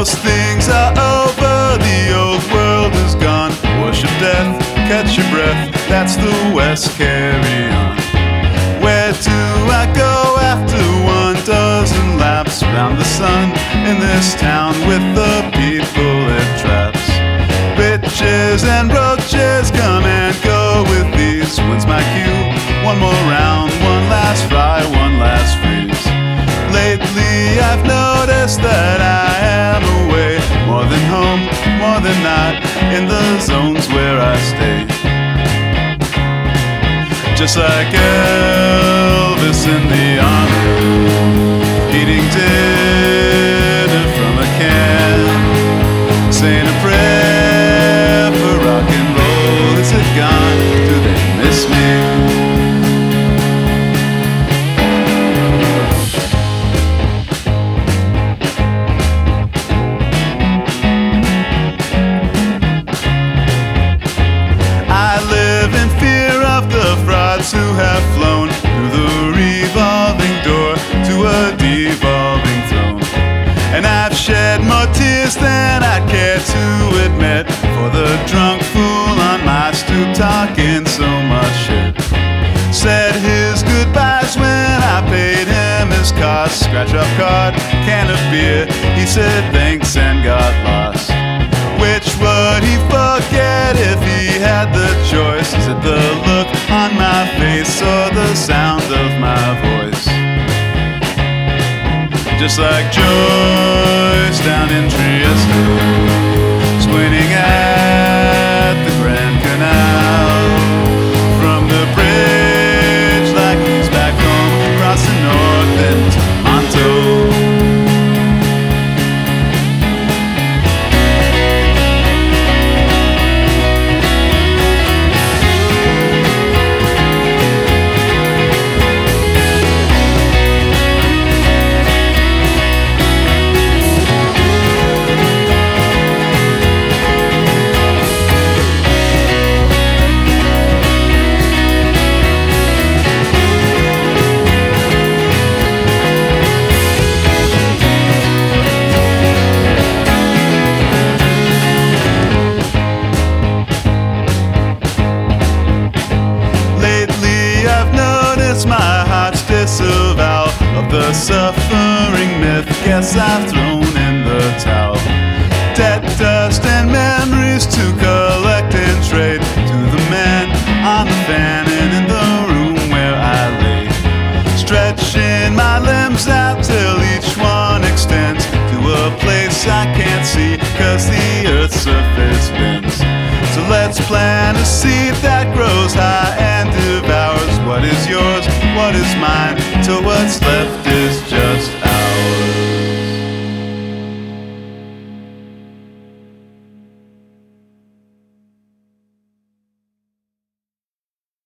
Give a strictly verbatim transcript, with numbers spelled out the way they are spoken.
Most things are over, the old world is gone. Worship death, catch your breath, that's the West, carry on. Where do I go after one dozen laps round the sun in this town with the people it traps? Bitches and roaches come and go with these. When's my cue? One more round, one last fry, one last freeze. Lately I've noticed that I am away, more than home, more than not, in the zones where I stay. Just like Elvis in the army, eating dinner from a can, saying a prayer for rock and roll. Is it gone? Do they miss me? Who have flown through the revolving door to a devolving throne. And I've shed more tears than I care to admit for the drunk fool on my stoop talking so much shit. Said his goodbyes when I paid him his cost. Scratch up card, can of beer, he said thanks and got lost. Which would he forget if he had the choice? Is it the look on my face or the sound of my voice? Just like Joyce down in Trieste, squinting at the Grand Canal, from the bridge like he's back home, crossing north into Monto. My heart's disavowal of the suffering myth. Guess I've thrown in the towel. Debt, dust, and memories to collect and trade to the man on the fan and in the room where I lay, stretching my limbs out till each one extends to a place I can't see, cause the earth's surface bends. So let's plant a seed that grows high and devours what is yours, what is mine, till what's left is